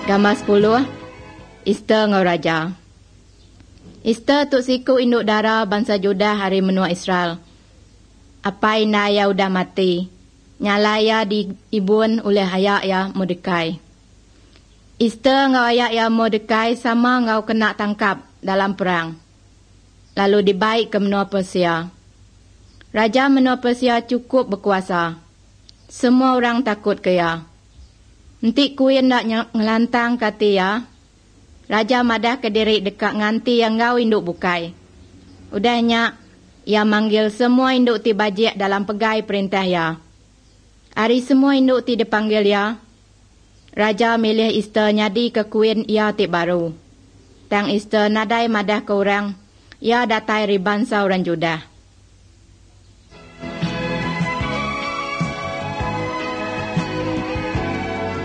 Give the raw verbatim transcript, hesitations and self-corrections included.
Gambar sepuluh. Easter ngau Raja. Easter tuk siku induk dara bangsa Judah hari menua Israel. Apa ina ya udah mati. Nyala ya diibun oleh ayak ya Mordekai. Easter ngau ayak ya Mordekai sama ngau kena tangkap dalam perang. Lalu dibaik ke menua Persia. Raja menua Persia cukup berkuasa. Semua orang takut ke ya. Nanti kuih nak ngelantang kata ya. Raja madah ke diri dekat nganti yang ngau induk bukai. Udahnya, ia manggil semua induk ti bajik dalam pegai perintah ya. Hari semua induk ti dipanggil ya. Raja milih Easter nyadi ke kuih ia ti baru. Tang Easter nadai madah ke orang, ia datai ribansa orang Judah.